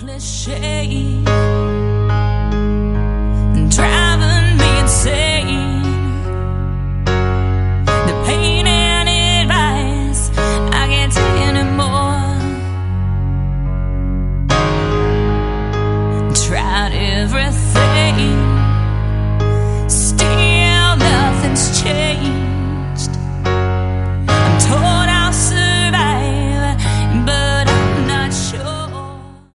cliche, driving me insane. The pain and advice I can't take anymore. Tried everything.